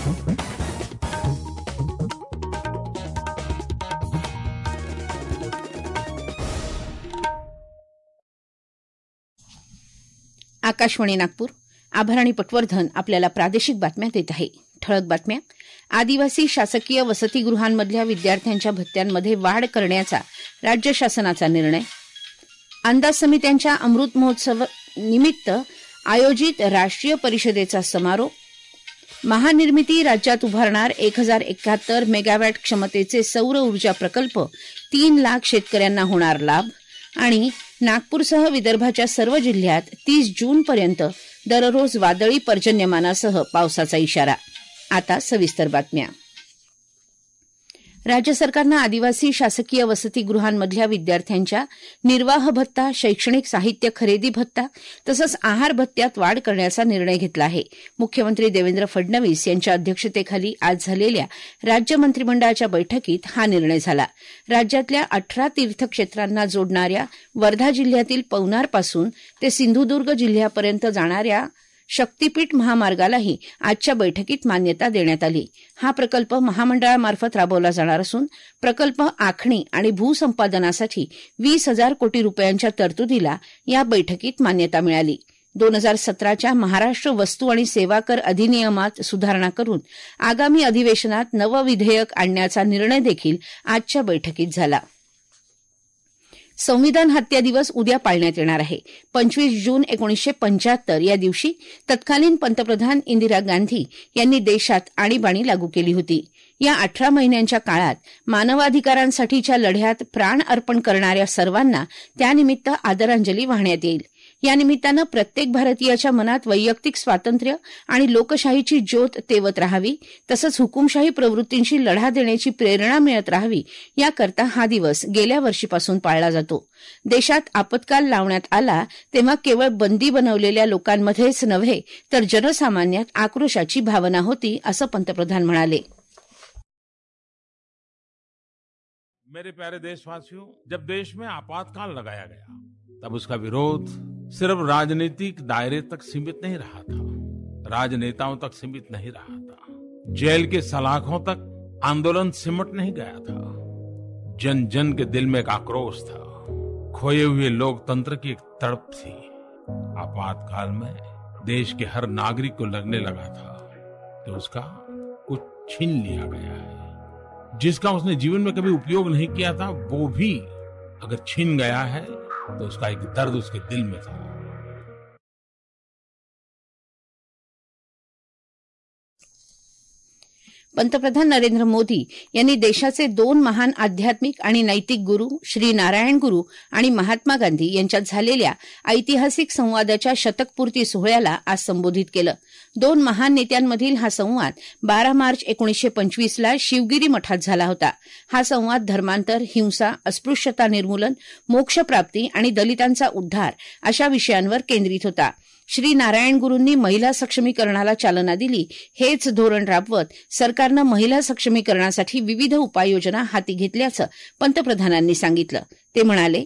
आकाशवाणी नागपूर. आभाराणी पटवर्धन आपल्याला प्रादेशिक बातम्या देत आहे. ठळक बातम्या. आदिवासी शासकीय वसतिगृहांमधल्या विद्यार्थ्यांच्या भत्त्यांमध्ये वाढ करण्याचा राज्य शासनाचा निर्णय. अंदाज समित्यांच्या अमृत महोत्सव निमित्त आयोजित राष्ट्रीय परिषदेचा समारोप. महानिर्मिती राज्यात उभारणार 1071 मेगावॅट क्षमतेचे सौर ऊर्जा प्रकल्प 3 लाख शेतकऱ्यांना होणार लाभ. आणि नागपूरसह विदर्भाच्या सर्व जिल्ह्यात 30 जूनपर्यंत दररोज वादळी पर्जन्यमानासह पावसाचा इशारा. आता सविस्तर बातम्या. राज्य सरकारनं आदिवासी शासकीय वसतिगृहांमधल्या विद्यार्थ्यांच्या निर्वाह भत्ता, शैक्षणिक साहित्य खरेदी भत्ता तसंच आहार भत्त्यात वाढ करण्याचा निर्णय घेतला आहे. मुख्यमंत्री देवेंद्र फडणवीस यांच्या अध्यक्षतेखाली आज झालेल्या राज्य मंत्रिमंडळाच्या बैठकीत हा निर्णय झाला. राज्यातल्या 18 तीर्थक्षेत्रांना जोडणाऱ्या वर्धा जिल्ह्यातील पवनारपासून ते सिंधुदुर्ग जिल्ह्यापर्यंत जाणाऱ्या शक्तीपीठ महामार्गालाही आजच्या बैठकीत मान्यता देण्यात आली. हा प्रकल्प महामंडळामार्फत राबवला जाणार असून प्रकल्प आखणी आणि भूसंपादनासाठी 20,000 कोटी रुपयांच्या तरतुदीला या बैठकीत मान्यता मिळाली. 2017च्या महाराष्ट्र वस्तू आणि सेवा कर अधिनियमात सुधारणा करून आगामी अधिवेशनात नवं विधेयक आणण्याचा निर्णय देखील आजच्या बैठकीत झाला. संविधान हत्या दिवस उद्या पाळण्यात येणार आहे. 25 जून 1975 या दिवशी तत्कालीन पंतप्रधान इंदिरा गांधी यांनी देशात आणीबाणी लागू केली होती. या 18 महिन्यांच्या काळात मानवाधिकारांसाठीच्या लढ्यात प्राण अर्पण करणाऱ्या सर्वांना त्यानिमित्त आदरांजली वाहण्यात येईल. या निमित्तानं प्रत्येक भारतीयाच्या मनात वैयक्तिक स्वातंत्र्य आणि लोकशाहीची ज्योत तेवत राहावी तसंच हुकुमशाही प्रवृत्तींशी लढा देण्याची प्रेरणा मिळत राहावी याकरता हा दिवस गेल्या वर्षीपासून पाळला जातो. देशात आपत्काल लावण्यात आला तेव्हा केवळ बंदी बनवलेल्या लोकांमध्येच नव्हे तर जनसामान्यात आक्रोशाची भावना होती असं पंतप्रधान म्हणाले. मेरे प्यारे देशवासियों, जब देश में आपातकाल लगाया गया तब उसका विरोध सिर्फ राजनीतिक दायरे तक सीमित नहीं रहा था, राजनेताओं तक सीमित नहीं रहा था, जेल के सलाखों तक आंदोलन सिमट नहीं गया था. जन जन के दिल में एक आक्रोश था, खोए हुए लोकतंत्र की एक तड़प थी. आपातकाल में देश के हर नागरिक को लगने लगा था कि उसका कुछ छीन लिया गया है. जिसका उसने जीवन में कभी उपयोग नहीं किया था वो भी अगर छीन गया है तो उसका एक दर्द उसके दिल में था. पंतप्रधान नरेंद्र मोदी यांनी देशाचे 2 महान आध्यात्मिक आणि नैतिक गुरु श्री नारायण गुरु आणि महात्मा गांधी यांच्यात झालेल्या ऐतिहासिक संवादाच्या शतकपूर्ती सोहळ्याला आज संबोधित केलं. 2 महान नेत्यांमधील हा संवाद 12 मार्च 1925 ला शिवगिरी मठात झाला होता. हा संवाद धर्मांतर, हिंसा, अस्पृश्यता निर्मूलन, मोक्षप्राप्ती आणि दलितांचा उद्धार अशा विषयांवर केंद्रित होता. श्री नारायण गुरूंनी महिला सक्षमीकरणाला चालना दिली. हेच धोरण राबवत सरकारनं महिला सक्षमीकरणासाठी विविध उपाययोजना हाती घेतल्याचं पंतप्रधानांनी सांगितलं. ते म्हणाले,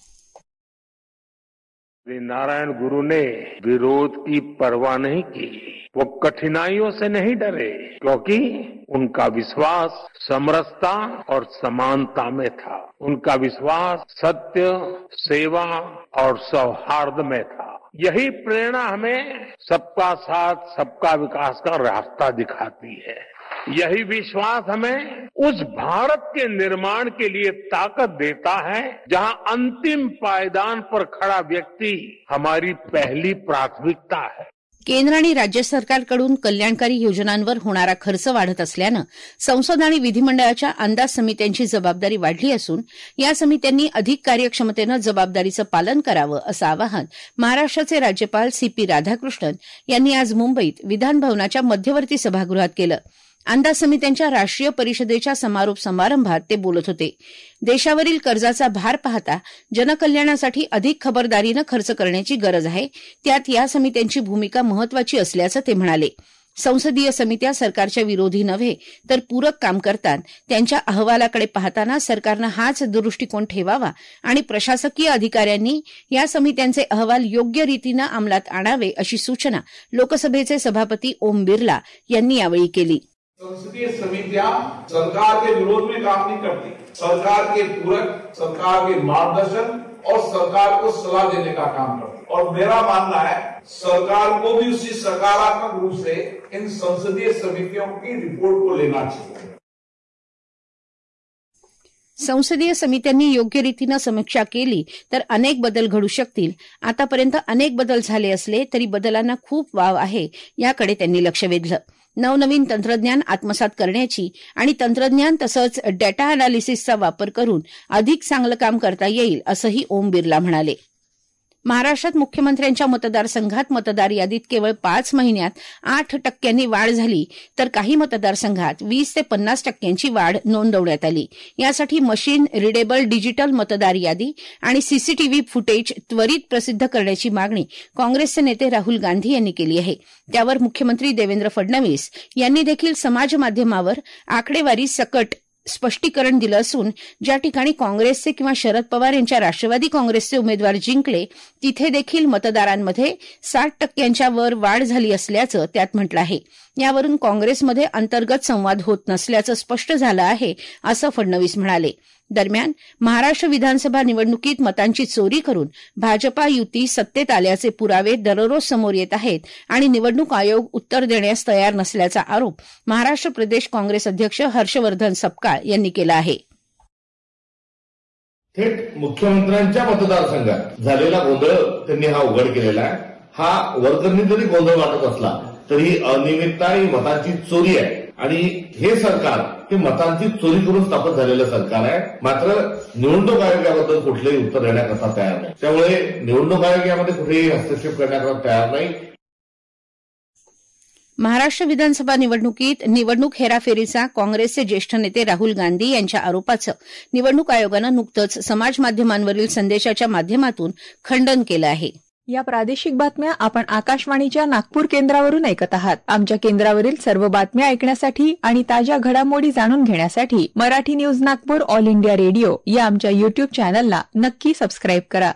श्री नारायण गुरु ने विरोध की परवाह नहीं की, वो कठिनाइयों से नहीं डरे क्योंकि उनका विश्वास समरसता और समानता में था. उनका विश्वास सत्य, सेवा और सौहार्द में था. यही प्रेरणा हमें सबका साथ, सबका विकास का रास्ता दिखाती है. यही विश्वास हमें उस भारत के निर्माण के लिए ताकत देता है जहां अंतिम पायदान पर खड़ा व्यक्ति हमारी पहली प्राथमिकता है. केंद्र आणि राज्य सरकारकडून कल्याणकारी योजनांवर होणारा खर्च वाढत असल्यानं संसद आणि विधिमंडळाच्या अंदाज समित्यांची जबाबदारी वाढली असून या समित्यांनी अधिक कार्यक्षमतेनं जबाबदारीचं पालन करावं असं आवाहन महाराष्ट्राचे राज्यपाल CP राधाकृष्णन यांनी आज मुंबईत विधानभवनाच्या मध्यवर्ती सभागृहात केलं. अंदाज समित्यांच्या राष्ट्रीय परिषदेच्या समारोप समारंभात ते बोलत होते. देशावरील कर्जाचा भार पाहता जनकल्याणासाठी अधिक खबरदारीनं खर्च करण्याची गरज आहे. त्यात या समित्यांची भूमिका महत्वाची असल्याचं ते म्हणाले. संसदीय समित्या सरकारच्या विरोधी नव्हे तर पूरक काम करतात. त्यांच्या अहवालाकडे पाहताना सरकारनं हाच दृष्टिकोन ठेवावा आणि प्रशासकीय अधिकाऱ्यांनी या समित्यांचे अहवाल योग्य रीतीनं अंमलात आणावे अशी सूचना लोकसभेचे सभापती ओम बिर्ला यांनी यावेळी केली. संसदीय समितियां सरकार के विरोध में काम नहीं करती, सरकार के पूरक, सरकार के मार्गदर्शन और सरकार को सलाह देने का काम करती। और मेरा मानना है सरकार को भी उसी सकारात्मक रूप से इन संसदीय समितियों की रिपोर्ट को लेना चाहिए। संसदीय समित्यांनी योग्य रीतीनं समीक्षा केली तर अनेक बदल घडू शकतील. आतापर्यंत अनेक बदल झाले असले तरी बदलांना खूप वाव आहे, याकडे त्यांनी लक्ष वेधलं. नवनवीन तंत्रज्ञान आत्मसात करण्याची आणि तंत्रज्ञान तसंच डेटा अनालिसिसचा वापर करून अधिक चांगलं काम करता येईल, असंही ओम बिर्ला म्हणाले. महाराष्ट्रात मुख्यमंत्र्यांच्या मतदारसंघात मतदार यादीत केवळ 5 महिन्यात 8% वाढ झाली, तर काही मतदारसंघात 20 ते 50% वाढ नोंदवण्यात आली. यासाठी मशीन रिडेबल डिजिटल मतदार यादी आणि सीसीटीव्ही फुटेज त्वरित प्रसिद्ध करण्याची मागणी काँग्रेसचे नेते राहुल गांधी यांनी केली आहे. त्यावर मुख्यमंत्री देवेंद्र फडणवीस यांनी देखील समाजमाध्यमावर आकडेवारी सकट स्पष्टीकरण दिलं असून ज्या ठिकाणी काँग्रेसचे किंवा शरद पवार यांच्या राष्ट्रवादी काँग्रेसचे उमेदवार जिंकले तिथे देखील मतदारांमध्ये 60% वर वाढ झाली असल्याचं त्यात म्हटलं आहे. यावरून काँग्रेसमध्ये अंतर्गत संवाद होत नसल्याचं स्पष्ट झालं आहे, असं फडणवीस म्हणाले. दरम्यान महाराष्ट्र विधानसभा निवडणुकीत मतांची चोरी करून भाजपा युती सत्तेत आल्याचे पुरावे दररोज समोर येत आहेत आणि निवडणूक आयोग उत्तर देण्यास तयार नसल्याचा आरोप महाराष्ट्र प्रदेश काँग्रेस अध्यक्ष हर्षवर्धन सपकाळ यांनी केला आहे. थेट मुख्यमंत्र्यांच्या मतदारसंघात झालेला गोंधळ त्यांनी हा उघड केलेला आहे. हा वरकरणी जरी गोंधळ वाटत असला तरी अनियमितता ही मतांची चोरी आहे आणि हे सरकार हे मतांची चोरी करून स्थापन झालेलं सरकार आहे. मात्र निवडणूक आयोग याबद्दल कुठलेही उत्तर देण्याकरता तयार नाही. त्यामुळे निवडणूक आयोग यामध्ये कुठेही हस्तक्षेप करण्याकरता तयार नाही. महाराष्ट्र विधानसभा निवडणुकीत निवडणूक हेराफेरीचा काँग्रेसचे ज्येष्ठ नेते राहुल गांधी यांच्या आरोपाचं निवडणूक आयोगानं नुकतंच समाजमाध्यमांवरील संदेशाच्या माध्यमातून खंडन केलं आहे. या प्रादेशिक बातम्या आपण आकाशवाणीच्या नागपूर केंद्रावरून ऐकत आहात. आमच्या केंद्रावरील सर्व बातम्या ऐकण्यासाठी आणि ताज्या घडामोडी जाणून घेण्यासाठी Marathi news Nagpur all India radio या आमच्या युट्यूब चॅनलला नक्की सबस्क्राईब करा.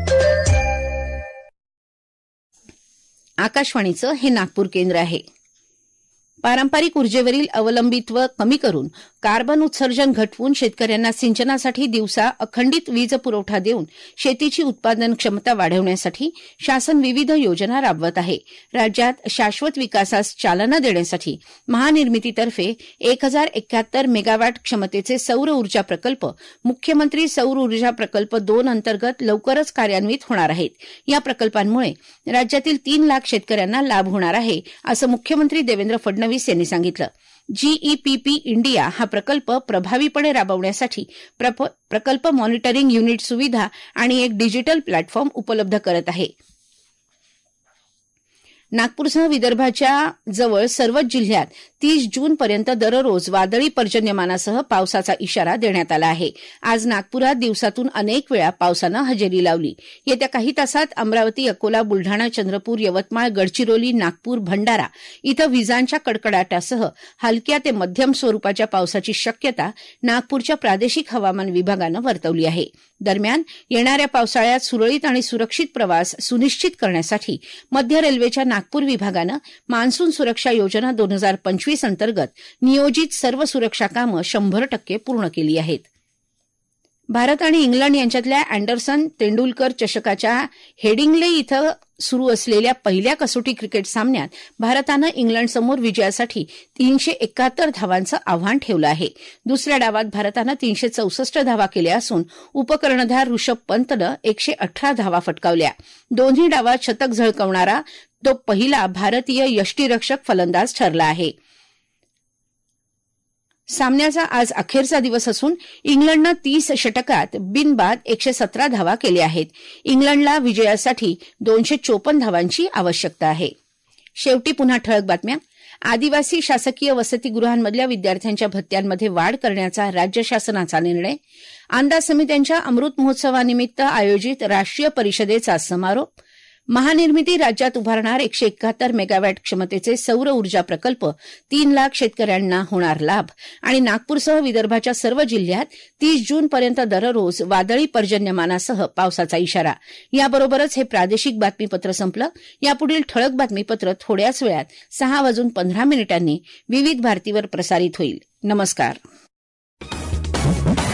आकाशवाणीचं हे नागपूर केंद्र आहे. पारंपरिक ऊर्जेवरील अवलंबित्व कमी करून कार्बन उत्सर्जन घटवून शेतकऱ्यांना सिंचनासाठी दिवसा अखंडित वीज पुरवठा देऊन शेतीची उत्पादन क्षमता वाढवण्यासाठी शासन विविध योजना राबवत आहे. राज्यात शाश्वत विकासास चालना देण्यासाठी महानिर्मितीतर्फे 1071 मेगावॅट क्षमतेचे सौर ऊर्जा प्रकल्प मुख्यमंत्री सौर ऊर्जा प्रकल्प 2 अंतर्गत लवकरच कार्यान्वित होणार आहेत. या प्रकल्पांमुळे राज्यातील 3 लाख शेतकऱ्यांना लाभ होणार आहे, असं मुख्यमंत्री देवेंद्र फडणवीस यांनी सांगितलं. जीईपीपी इंडिया हा प्रकल्प प्रभावीपणे राबवण्यासाठी प्रकल्प मॉनिटरिंग युनिट सुविधा आणि एक डिजिटल प्लॅटफॉर्म उपलब्ध करत आहे. नागपूरसह विदर्भाच्या जवळ सर्वच जिल्ह्यात 30 जूनपर्यंत दररोज वादळी पर्जन्यमानासह पावसाचा इशारा देण्यात आला आहे. आज नागपुरात दिवसातून अनेक वेळा पावसानं हजेरी लावली. येत्या काही तासात अमरावती, अकोला, बुलढाणा, चंद्रपूर, यवतमाळ, गडचिरोली, नागपूर, भंडारा इथं विजांच्या कडकडाटासह हलक्या ते मध्यम स्वरूपाच्या पावसाची शक्यता नागपूरच्या प्रादेशिक हवामान विभागानं वर्तवली आहे. दरम्यान येणाऱ्या पावसाळ्यात सुरळीत आणि सुरक्षित प्रवास सुनिश्चित करण्यासाठी मध्य रेल्वेच्या नागपूर विभागानं मान्सून सुरक्षा योजना 2025 अंतर्गत नियोजित सर्व सुरक्षा कामं 100% पूर्ण केली आहेत. भारत आणि इंग्लंड यांच्यातल्या अँडरसन तेंडुलकर चषकाच्या हेडिंग्ले इथं सुरू असलेल्या पहिल्या कसोटी क्रिकेट सामन्यात भारतानं इंग्लंडसमोर विजयासाठी 371 धावांचं आव्हान ठेवलं आहे. दुसऱ्या डावात भारतानं 364 धावा केल्या असून उपकर्णधार ऋषभ पंतनं 118 धावा फटकावल्या. दोन्ही डावात शतक झळकवणारा तो पहिला भारतीय यष्टीरक्षक फलंदाज ठरला आहे. सामन्याचा आज अखेरचा दिवस असून इंग्लंडनं 30 षटकात बिनबाद 117 धावा केल्या आहेत. इंग्लंडला विजयासाठी 254 धावांची आवश्यकता आहे. शेवटी पुन्हा ठळक बातम्या. आदिवासी शासकीय वसतिगृहांमधल्या विद्यार्थ्यांच्या भत्त्यांमध्ये वाढ करण्याचा राज्य शासनाचा निर्णय. अंदाज समित्यांच्या अमृत महोत्सवानिमित्त आयोजित राष्ट्रीय परिषदेचा समारोप. महानिर्मिती राज्यात उभारणार 171 मेगावॅट क्षमतेचे सौर ऊर्जा प्रकल्प 3 लाख शेतकऱ्यांना होणार लाभ आणि नागपूरसह विदर्भाच्या सर्व जिल्ह्यात 30 जूनपर्यंत दररोज वादळी पर्जन्यमानासह पावसाचा इशारा. याबरोबरच हे प्रादेशिक बातमीपत्र संपलं. यापुढील ठळक बातमीपत्र थोड्याच वेळात 6:15 विविध भारतीवर प्रसारित होईल. नमस्कार.